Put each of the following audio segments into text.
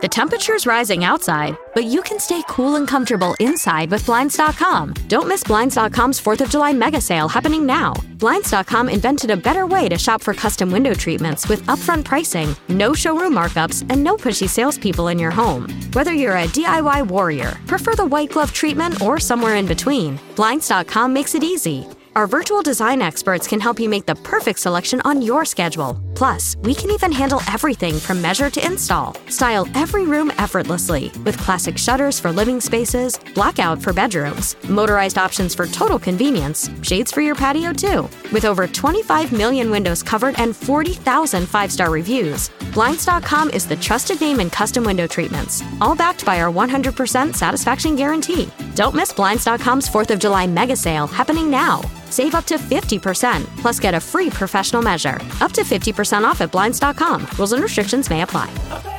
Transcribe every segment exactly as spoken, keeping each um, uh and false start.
The temperature's rising outside, but you can stay cool and comfortable inside with Blinds dot com. Don't miss Blinds dot com's fourth of July mega sale happening now. Blinds dot com invented a better way to shop for custom window treatments with upfront pricing, no showroom markups, and no pushy salespeople in your home. Whether you're a D I Y warrior, prefer the white glove treatment, or somewhere in between, Blinds dot com makes it easy. Our virtual design experts can help you make the perfect selection on your schedule. Plus, we can even handle everything from measure to install. Style every room effortlessly with classic shutters for living spaces, blackout for bedrooms, motorized options for total convenience, shades for your patio too. With over twenty-five million windows covered and forty thousand five-star reviews, Blinds dot com is the trusted name in custom window treatments, all backed by our one hundred percent satisfaction guarantee. Don't miss Blinds dot com's fourth of July mega sale happening now. Save up to fifty percent, plus get a free professional measure. Up to fifty percent off at Blinds dot com. Rules and restrictions may apply.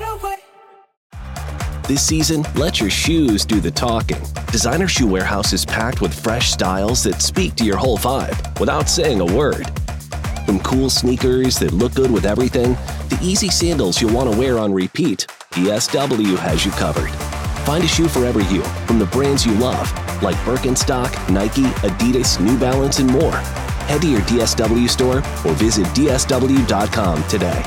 This season, let your shoes do the talking. Designer Shoe Warehouse is packed with fresh styles that speak to your whole vibe without saying a word. From cool sneakers that look good with everything, to easy sandals you'll want to wear on repeat, D S W has you covered. Find a shoe for every you from the brands you love, like Birkenstock, Nike, Adidas, New Balance, and more. Head to your D S W store or visit D S W dot com today.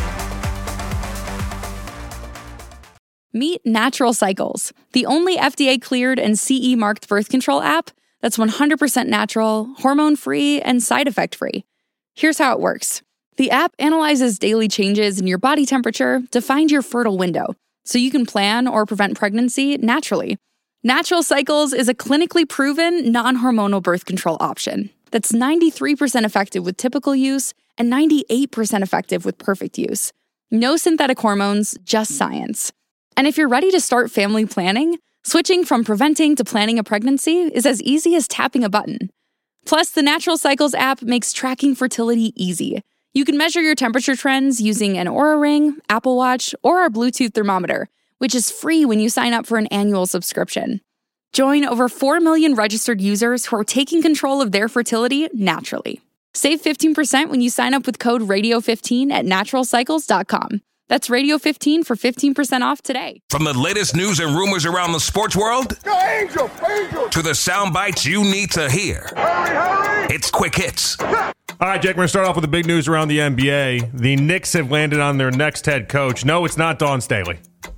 Meet Natural Cycles, the only F D A-cleared and C E-marked birth control app that's one hundred percent natural, hormone-free, and side effect-free. Here's how it works. The app analyzes daily changes in your body temperature to find your fertile window, so you can plan or prevent pregnancy naturally. Natural Cycles is a clinically proven, non-hormonal birth control option that's ninety-three percent effective with typical use and ninety-eight percent effective with perfect use. No synthetic hormones, just science. And if you're ready to start family planning, switching from preventing to planning a pregnancy is as easy as tapping a button. Plus, the Natural Cycles app makes tracking fertility easy. You can measure your temperature trends using an Oura Ring, Apple Watch, or our Bluetooth thermometer, which is free when you sign up for an annual subscription. Join over four million registered users who are taking control of their fertility naturally. Save fifteen percent when you sign up with code radio fifteen at natural cycles dot com. That's radio fifteen for fifteen percent off today. From the latest news and rumors around the sports world Go Angel, Angel. to the sound bites you need to hear. Hurry, hurry. It's Quick Hits. All right, Jake, we're going to start off with the big news around the N B A. The Knicks have landed on their next head coach. No, it's not Dawn Staley.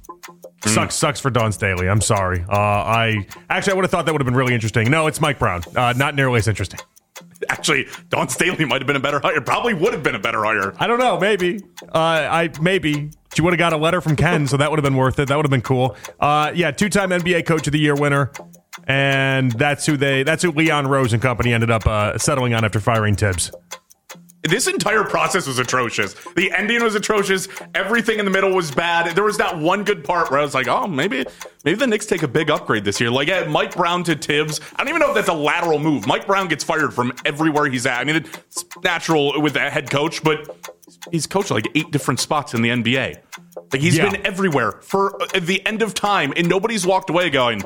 Mm. Sucks, sucks for Dawn Staley. I'm sorry. Uh, I Actually, I would have thought that would have been really interesting. No, it's Mike Brown. Uh, not nearly as interesting. Actually, Dawn Staley might have been a better hire. Probably would have been a better hire. I don't know. Maybe. Uh, I Maybe. She would have got a letter from Ken, so that would have been worth it. That would have been cool. Uh, yeah, two-time N B A Coach of the Year winner. And that's who they. That's who Leon Rose and company ended up uh, settling on after firing Tibbs. This entire process was atrocious. The ending was atrocious. Everything in the middle was bad. There was not one good part where I was like, oh, maybe maybe the Knicks take a big upgrade this year. Like uh, Mike Brown to Tibbs. I don't even know if that's a lateral move. Mike Brown gets fired from everywhere he's at. I mean, it's natural with a head coach, but he's coached like eight different spots in the N B A. Like he's yeah. been everywhere for the end of time, and nobody's walked away going,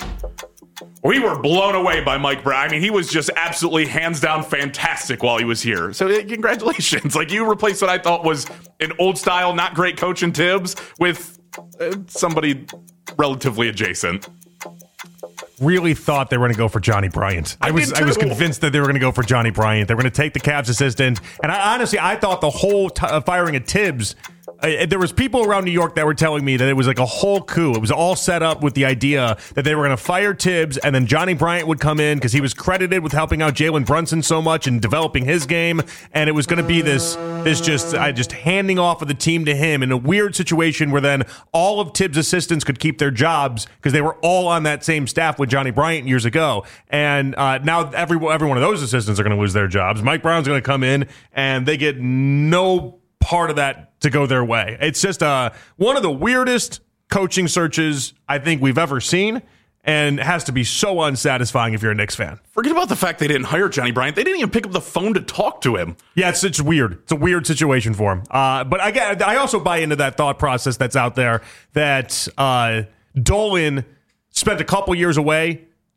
we were blown away by Mike Brown. I mean, he was just absolutely hands down fantastic while he was here. So uh, congratulations. Like you replaced what I thought was an old style, not great coach in Tibbs with uh, somebody relatively adjacent. Really thought they were going to go for Johnny Bryant. I, I was I was convinced that they were going to go for Johnny Bryant. They were going to take the Cavs assistant. And I honestly, I thought the whole t- uh, firing of Tibbs, uh, there was people around New York that were telling me that it was like a whole coup. It was all set up with the idea that they were going to fire Tibbs and then Johnny Bryant would come in because he was credited with helping out Jalen Brunson so much and developing his game. And it was going to be this this just uh, just handing off of the team to him in a weird situation where then all of Tibbs' assistants could keep their jobs because they were all on that same staff with Johnny Bryant years ago. And uh, now every, every one of those assistants are going to lose their jobs. Mike Brown's going to come in and they get no part of that to go their way. It's just uh, one of the weirdest coaching searches I think we've ever seen, and has to be so unsatisfying if you're a Knicks fan. Forget about the fact they didn't hire Johnny Bryant. They didn't even pick up the phone to talk to him. Yeah, it's, it's weird. It's a weird situation for him. Uh, but I, get, I also buy into that thought process that's out there that uh, Dolan spent a couple years away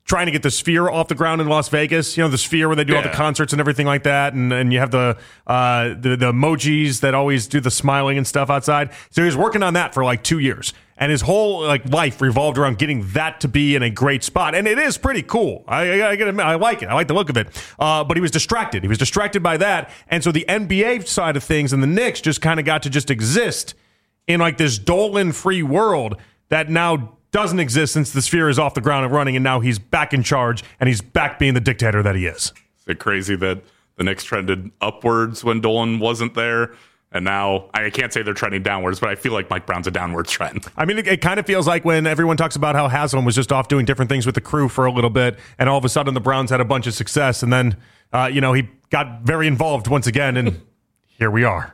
trying to get the Sphere off the ground in Las Vegas. You know, the Sphere where they do yeah. all the concerts and everything like that. And, and you have the, uh, the the emojis that always do the smiling and stuff outside. So he was working on that for like two years. And his whole like life revolved around getting that to be in a great spot. And it is pretty cool. I, I, I gotta admit, I like it. I like the look of it. Uh, but he was distracted. He was distracted by that. And so the N B A side of things and the Knicks just kind of got to just exist in like this Dolan-free world that now doesn't exist since the Sphere is off the ground and running, and now he's back in charge, and he's back being the dictator that he is. Is it crazy that the Knicks trended upwards when Dolan wasn't there? And now, I can't say they're trending downwards, but I feel like Mike Brown's a downwards trend. I mean, it, it kind of feels like when everyone talks about how Haslam was just off doing different things with the crew for a little bit, and all of a sudden the Browns had a bunch of success, and then, uh, you know, he got very involved once again, and here we are.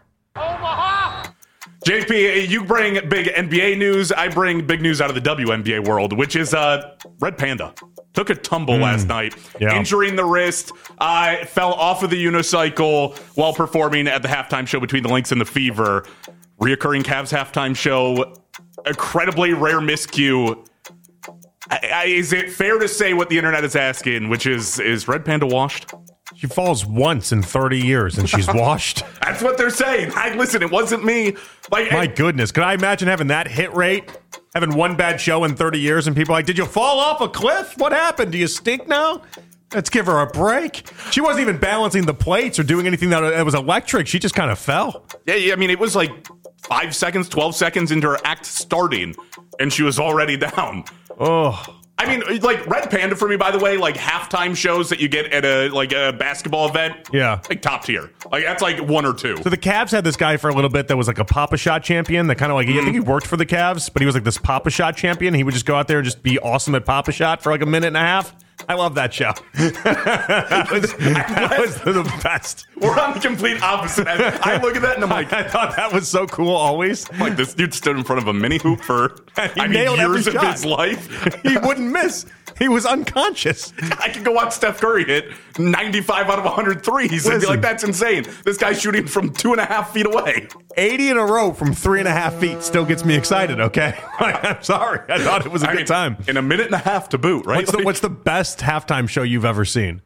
J P, you bring big N B A news. I bring big news out of the W N B A world, which is uh, Red Panda. Took a tumble mm, last night, yeah. injuring the wrist. I uh, fell off of the unicycle while performing at the halftime show between the Lynx and the Fever. Reoccurring Cavs halftime show. Incredibly rare miscue. I, I, is it fair to say what the internet is asking, which is, is Red Panda washed? She falls once in thirty years and she's washed. That's what they're saying. I listen, it wasn't me. Like, my it, goodness. Could I imagine having that hit rate? Having one bad show in thirty years and people are like, did you fall off a cliff? What happened? Do you stink now? Let's give her a break. She wasn't even balancing the plates or doing anything that, that was electric. She just kind of fell. Yeah, yeah, I mean, it was like five seconds, twelve seconds into her act starting, and she was already down. Oh, I mean, like, Red Panda for me, by the way, like halftime shows that you get at a like a basketball event. Yeah. Like top tier. Like that's like one or two. So the Cavs had this guy for a little bit that was like a Papa-Shot champion that kind of like, mm. I think he worked for the Cavs, but he was like this Papa-Shot champion. He would just go out there and just be awesome at Papa-Shot for like a minute and a half. I love that show. that, was, that was the best. We're on the complete opposite end. I look at that and I'm like, I thought that was so cool always. I'm like, this dude stood in front of a mini hoop for I mean, years of his life. He wouldn't miss. He was unconscious. I could go watch Steph Curry hit ninety-five out of one hundred threes Listen, and be like, that's insane. This guy's shooting from two and a half feet away. eighty in a row from three and a half feet still gets me excited, okay? I'm sorry. I thought it was a I good mean, time. In a minute and a half to boot, right? What's the, like, what's the best halftime show you've ever seen?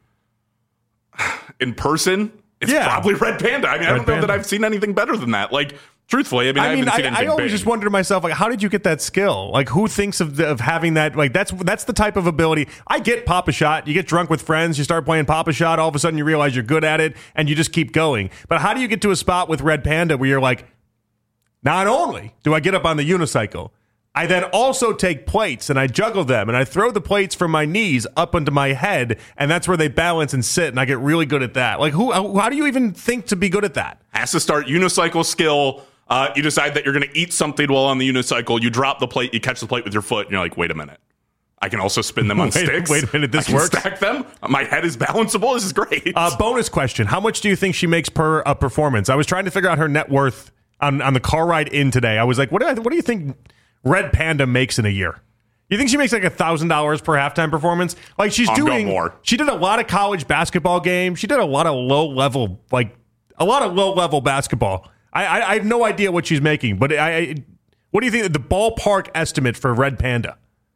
In person? It's yeah. probably Red Panda. I mean, Red I don't know Panda. that I've seen anything better than that. Like, truthfully, I mean, I, I mean, haven't seen I, anything I always big. just wonder to myself, like, how did you get that skill? Like, who thinks of the, of having that? Like, that's that's the type of ability. I get Papa-Shot. You get drunk with friends, you start playing Papa-Shot. All of a sudden, you realize you're good at it, and you just keep going. But how do you get to a spot with Red Panda where you're like, not only do I get up on the unicycle, I then also take plates and I juggle them and I throw the plates from my knees up into my head, and that's where they balance and sit, and I get really good at that. Like, who? How do you even think to be good at that? Has to start unicycle skill. Uh, you decide that you're going to eat something while on the unicycle. You drop the plate, you catch the plate with your foot, and you're like, wait a minute. I can also spin them on wait, sticks. Wait a minute, this I can works? Stack them. My head is balanceable. This is great. Uh, bonus question. How much do you think she makes per uh, performance? I was trying to figure out her net worth on, on the car ride in today. I was like, what do, I, what do you think Red Panda makes in a year? You think she makes like a thousand dollars per halftime performance? Like she's I'll doing go more. She did a lot of college basketball games. She did a lot of low level, like a lot of low level basketball. I, I, I have no idea what she's making, but I, I what do you think the ballpark estimate for Red Panda?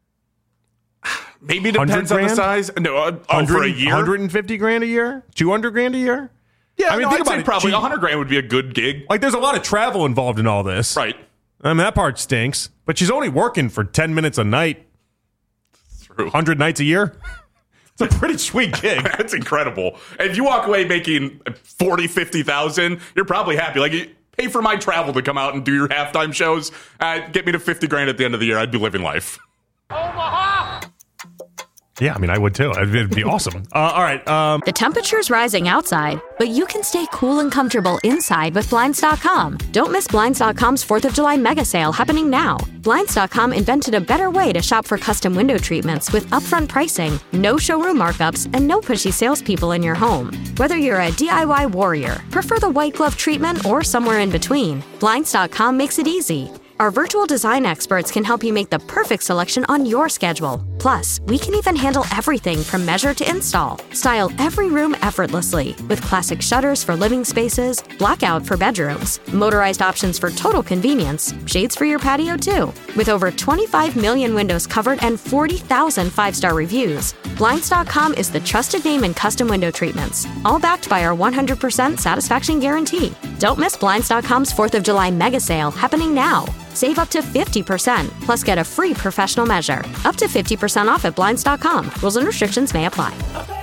Maybe it depends on the size. No, uh, oh, for a year, one hundred fifty grand a year, two hundred grand a year. Yeah, I mean, no, think I'd about say it. Probably she, one hundred grand would be a good gig. Like, there's a lot of travel involved in all this, right? I mean, that part stinks. But she's only working for ten minutes a night. True, one hundred nights a year. It's a pretty sweet gig. That's incredible. If you walk away making forty, fifty thousand, you're probably happy. Like, you pay for my travel to come out and do your halftime shows. Uh, get me to fifty grand at the end of the year. I'd be living life. Omaha! Yeah, I mean, I would too. It'd be awesome. Uh, all right. Um, the temperature's rising outside, but you can stay cool and comfortable inside with Blinds dot com. Don't miss Blinds dot com's fourth of July mega sale happening now. Blinds dot com invented a better way to shop for custom window treatments with upfront pricing, no showroom markups, and no pushy salespeople in your home. Whether you're a D I Y warrior, prefer the white glove treatment, or somewhere in between, Blinds dot com makes it easy. Our virtual design experts can help you make the perfect selection on your schedule. Plus, we can even handle everything from measure to install. Style every room effortlessly with classic shutters for living spaces, blackout for bedrooms, motorized options for total convenience, shades for your patio too. With over twenty-five million windows covered and forty thousand five-star reviews, Blinds dot com is the trusted name in custom window treatments, all backed by our one hundred percent satisfaction guarantee. Don't miss Blinds dot com's fourth of July mega sale happening now. Save up to fifty percent, plus get a free professional measure. Up to fifty percent off at Blinds dot com. Rules and restrictions may apply.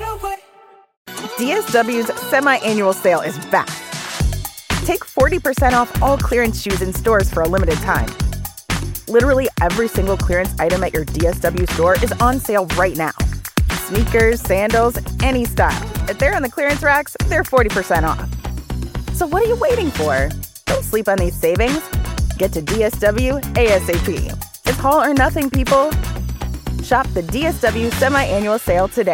D S W's semi-annual sale is back. Take forty percent off all clearance shoes in stores for a limited time. Literally every single clearance item at your D S W store is on sale right now. Sneakers, sandals, any style. If they're on the clearance racks, they're forty percent off. So what are you waiting for? Don't sleep on these savings. Get to D S W ASAP. It's all or nothing, people. Shop the D S W semi-annual sale today.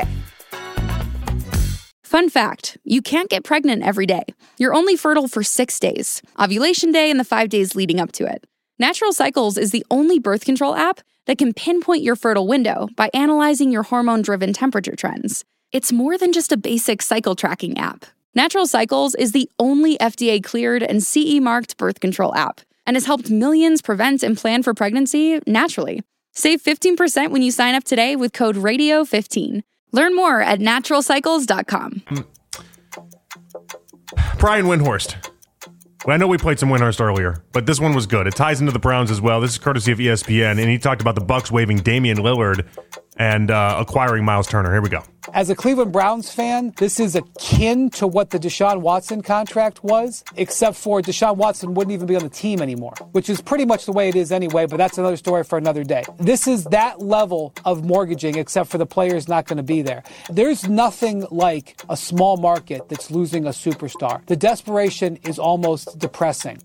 Fun fact, you can't get pregnant every day. You're only fertile for six days, ovulation day and the five days leading up to it. Natural Cycles is the only birth control app that can pinpoint your fertile window by analyzing your hormone-driven temperature trends. It's more than just a basic cycle tracking app. Natural Cycles is the only F D A-cleared and C E-marked birth control app and has helped millions prevent and plan for pregnancy naturally. Save fifteen percent when you sign up today with code radio fifteen. Learn more at natural cycles dot com. Brian Windhorst. Well, I know we played some Windhorst earlier, but this one was good. It ties into the Browns as well. This is courtesy of E S P N, and he talked about the Bucs waiving Damian Lillard and uh, acquiring Miles Turner. Here we go. As a Cleveland Browns fan, this is akin to what the Deshaun Watson contract was, except for Deshaun Watson wouldn't even be on the team anymore, which is pretty much the way it is anyway, but that's another story for another day. This is that level of mortgaging, except for the player's not going to be there. There's nothing like a small market that's losing a superstar. The desperation is almost depressing.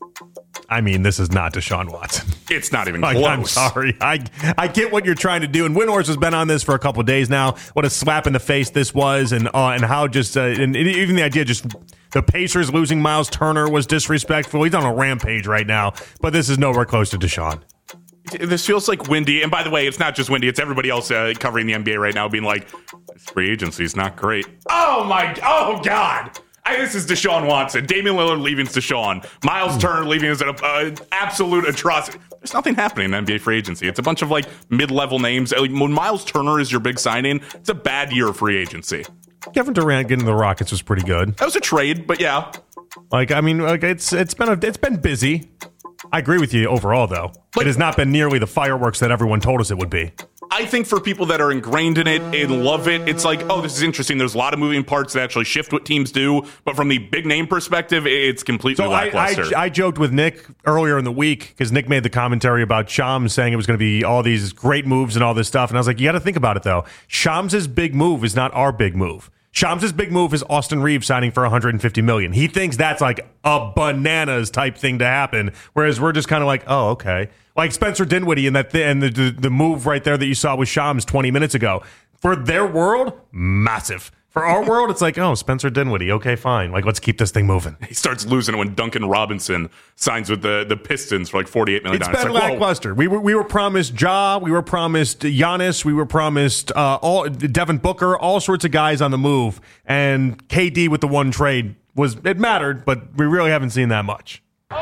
I mean, this is not Deshaun Watson. It's not even like, close. I'm sorry. I I get what you're trying to do. And Windhorst has been on this for a couple of days now. What a slap in the face this was. And uh, and how just, uh, and even the idea just the Pacers losing Miles Turner was disrespectful. He's on a rampage right now. But this is nowhere close to Deshaun. This feels like Windy. And by the way, it's not just Windy. It's everybody else uh, covering the N B A right now being like, this free agency is not great. Oh, my. Oh, God. I, this is Deshaun Watson. Damian Lillard leaving is Deshaun. Miles Turner leaving is an uh, absolute atrocity. There's nothing happening in N B A free agency. It's a bunch of like mid-level names. When Miles Turner is your big signing, it's a bad year of free agency. Kevin Durant getting the Rockets was pretty good. That was a trade, but yeah. Like, I mean, like it's it's been a, it's been busy. I agree with you overall, though. Like, it has not been nearly the fireworks that everyone told us it would be. I think for people that are ingrained in it and love it, it's like, oh, this is interesting. There's a lot of moving parts that actually shift what teams do. But from the big name perspective, it's completely so lackluster. I, I, I joked with Nick earlier in the week because Nick made the commentary about Shams saying it was going to be all these great moves and all this stuff. And I was like, you got to think about it, though. Shams' big move is not our big move. Shams' big move is Austin Reeves signing for one hundred fifty million dollars. He thinks that's like a bananas type thing to happen, whereas we're just kind of like, oh, okay. Like Spencer Dinwiddie and that th- and the, the the move right there that you saw with Shams twenty minutes ago. For their world, massive. For our world, it's like, oh, Spencer Dinwiddie. Okay, fine. Like, let's keep this thing moving. He starts losing it when Duncan Robinson signs with the, the Pistons for like forty-eight million dollars. It's been it's like, lackluster. We were we were promised Ja. We were promised Giannis. We were promised uh, all Devin Booker. All sorts of guys on the move. And K D with the one trade was it mattered, but we really haven't seen that much.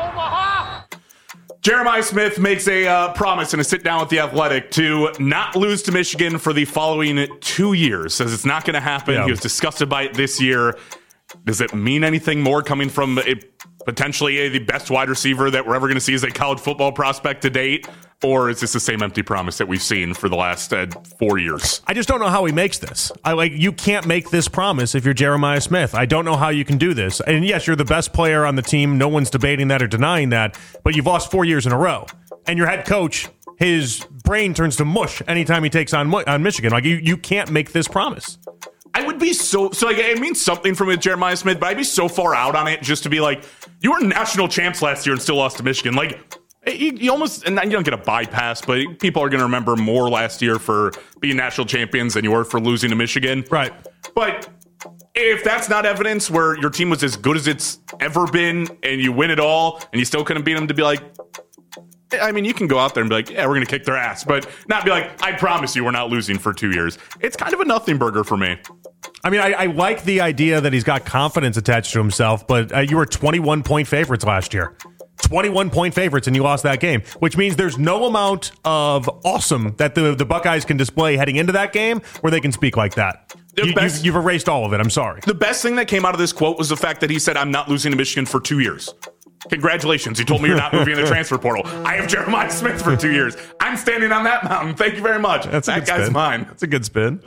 Jeremiah Smith makes a uh, promise in a sit-down with The Athletic to not lose to Michigan for the following two years. Says it's not going to happen. Yeah. He was disgusted by it this year. Does it mean anything more coming from a, potentially a, the best wide receiver that we're ever going to see as a college football prospect to date? Or is this the same empty promise that we've seen for the last uh, four years? I just don't know how he makes this. I like you can't make this promise if you're Jeremiah Smith. I don't know how you can do this. And yes, you're the best player on the team. No one's debating that or denying that. But you've lost four years in a row. And your head coach, his brain turns to mush anytime he takes on on Michigan. Like you, you can't make this promise. I would be so so like it means something from it, Jeremiah Smith, but I'd be so far out on it just to be like, you were national champs last year and still lost to Michigan. Like. You, you almost, and you don't get a bypass, but people are going to remember more last year for being national champions than you were for losing to Michigan. Right. But if that's not evidence where your team was as good as it's ever been and you win it all and you still couldn't beat them, to be like, I mean, you can go out there and be like, yeah, we're going to kick their ass, but not be like, I promise you we're not losing for two years. It's kind of a nothing burger for me. I mean, I, I like the idea that he's got confidence attached to himself, but uh, you were twenty-one point favorites last year. twenty-one point favorites, and you lost that game, which means there's no amount of awesome that the, the Buckeyes can display heading into that game where they can speak like that. You, best, you've, you've erased all of it. I'm sorry. The best thing that came out of this quote was the fact that he said, I'm not losing to Michigan for two years. Congratulations. You told me you're not moving in the transfer portal. I have Jeremiah Smith for two years. I'm standing on that mountain. Thank you very much. That's that guy's spin. mine. That's a good spin.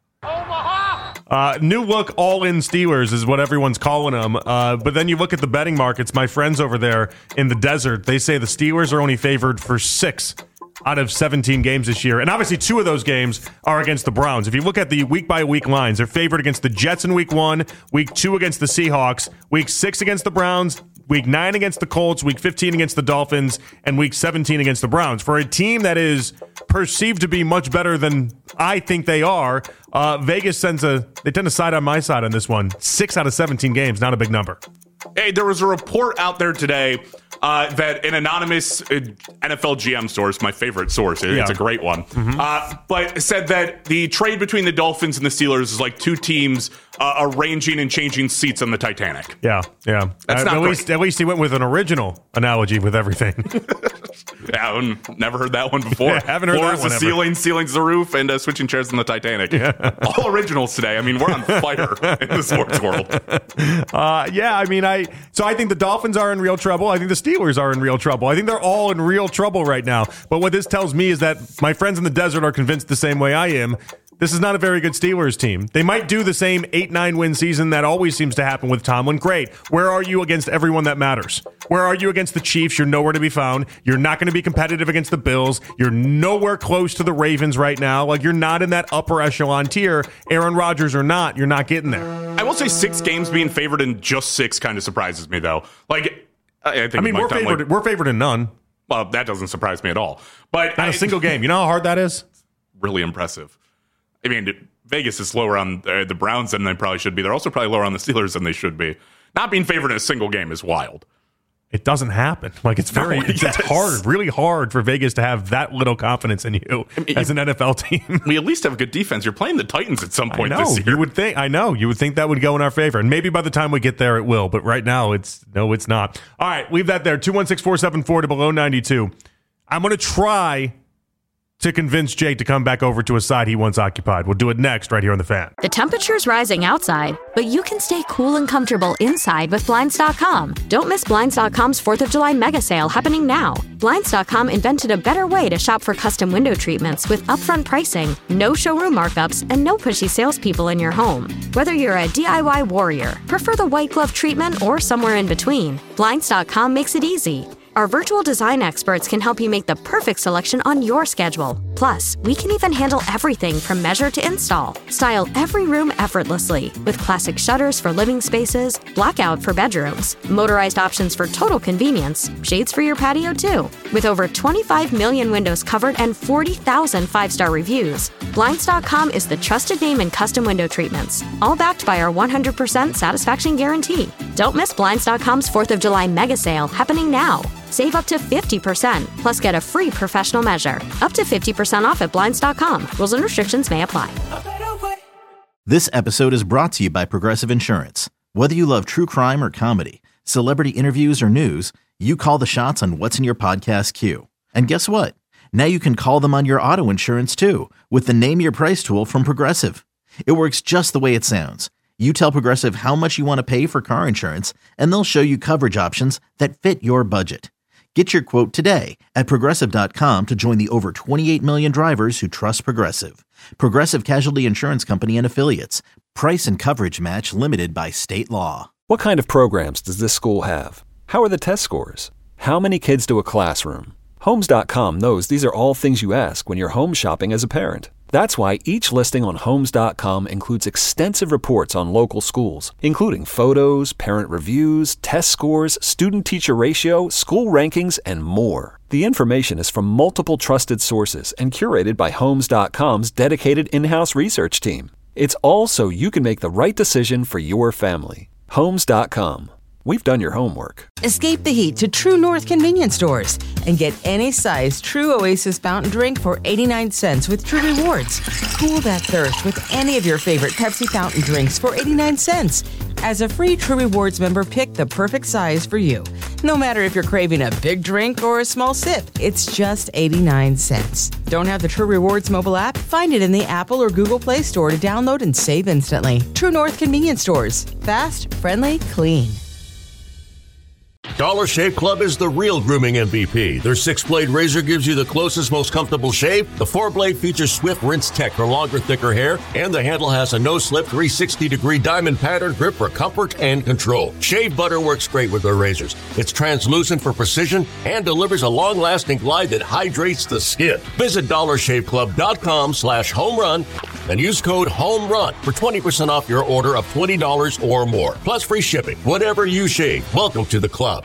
Uh, new look all-in Steelers is what everyone's calling them. Uh, but then you look at the betting markets. My friends over there in the desert, they say the Steelers are only favored for six out of seventeen games this year. And obviously two of those games are against the Browns. If you look at the week-by-week lines, they're favored against the Jets in week one, week two against the Seahawks, week six against the Browns, week nine against the Colts, week fifteen against the Dolphins, and week seventeen against the Browns. For a team that is perceived to be much better than I think they are, uh, Vegas sends a, they tend to side on my side on this one. Six out of seventeen games, not a big number. Hey, there was a report out there today uh, that an anonymous uh, N F L G M source, my favorite source, it, yeah. it's a great one, mm-hmm. uh, but said that the trade between the Dolphins and the Steelers is like two teams uh, arranging and changing seats on the Titanic. Yeah, yeah. That's uh, not at great. least, at least he went with an original analogy with everything. Yeah, never heard that one before. Yeah, haven't heard Floors that one the ever. ceiling, ceiling's the roof, and uh, switching chairs on the Titanic. Yeah. All originals today. I mean, we're on fire in the sports world. Uh, yeah, I mean, I so I think the Dolphins are in real trouble. I think the Steelers are in real trouble. I think they're all in real trouble right now. But what this tells me is that my friends in the desert are convinced the same way I am. This is not a very good Steelers team. They might do the same eight nine win season that always seems to happen with Tomlin. Great. Where are you against everyone that matters? Where are you against the Chiefs? You're nowhere to be found. You're not going to be competitive against the Bills. You're nowhere close to the Ravens right now. Like, you're not in that upper echelon tier. Aaron Rodgers or not, you're not getting there. I will say six games being favored in just six kind of surprises me, though. Like, I think I mean, we're favored, like, we're favored in none. Well, that doesn't surprise me at all. But Not I, a single game. You know how hard that is? Really impressive. I mean, Vegas is lower on uh, the Browns than they probably should be. They're also probably lower on the Steelers than they should be. Not being favored in a single game is wild. It doesn't happen. Like, it's very, No, it's, yes. it's hard, really hard for Vegas to have that little confidence in you I mean, as an N F L team. We at least have a good defense. You're playing the Titans at some point I know, this year. you would think. I know you would think that would go in our favor, and maybe by the time we get there, it will. But right now, it's no, it's not. All right, leave that there. Two one six four seven four to below ninety two. I'm going to try to convince Jake to come back over to a side he once occupied. We'll do it next right here on The Fan. The temperature's rising outside, but you can stay cool and comfortable inside with Blinds dot com. Don't miss Blinds dot com's fourth of July mega sale happening now. Blinds dot com invented a better way to shop for custom window treatments with upfront pricing, no showroom markups, and no pushy salespeople in your home. Whether you're a D I Y warrior, prefer the white glove treatment, or somewhere in between, Blinds dot com makes it easy. Our virtual design experts can help you make the perfect selection on your schedule. Plus, we can even handle everything from measure to install. Style every room effortlessly with classic shutters for living spaces, blackout for bedrooms, motorized options for total convenience, shades for your patio too. With over twenty-five million windows covered and forty thousand five-star reviews, Blinds dot com is the trusted name in custom window treatments, all backed by our one hundred percent satisfaction guarantee. Don't miss Blinds dot com's fourth of July mega sale happening now. Save up to fifty percent, plus get a free professional measure. Up to fifty percent off at Blinds dot com. Rules and restrictions may apply. This episode is brought to you by Progressive Insurance. Whether you love true crime or comedy, celebrity interviews or news, you call the shots on what's in your podcast queue. And guess what? Now you can call them on your auto insurance too with the Name Your Price tool from Progressive. It works just the way it sounds. You tell Progressive how much you want to pay for car insurance, and they'll show you coverage options that fit your budget. Get your quote today at Progressive dot com to join the over twenty-eight million drivers who trust Progressive. Progressive Casualty Insurance Company and Affiliates. Price and coverage match limited by state law. What kind of programs does this school have? How are the test scores? How many kids do a classroom? Homes dot com knows these are all things you ask when you're home shopping as a parent. That's why each listing on Homes dot com includes extensive reports on local schools, including photos, parent reviews, test scores, student-teacher ratio, school rankings, and more. The information is from multiple trusted sources and curated by Homes dot com's dedicated in-house research team. It's all so you can make the right decision for your family. Homes dot com. we've done your homework. Escape the heat to True North convenience stores and get any size True Oasis fountain drink for eighty-nine cents with True Rewards. Cool that thirst with any of your favorite Pepsi fountain drinks for eighty-nine cents. As a free True Rewards member, pick the perfect size for you. No matter if you're craving a big drink or a small sip, it's just eighty-nine cents. Don't have the True Rewards mobile app? Find it in the Apple or Google Play Store to download and save instantly. True North convenience stores. Fast, friendly, clean. Dollar Shave Club is the real grooming M V P. Their six-blade razor gives you the closest, most comfortable shave. The four-blade features Swift Rinse Tech for longer, thicker hair. And the handle has a no-slip three hundred sixty degree diamond pattern grip for comfort and control. Shave butter works great with their razors. It's translucent for precision and delivers a long-lasting glide that hydrates the skin. Visit dollar shave club dot com slash home run and use code HOMERUN for twenty percent off your order of twenty dollars or more. Plus free shipping. Whatever you shave, welcome to the club.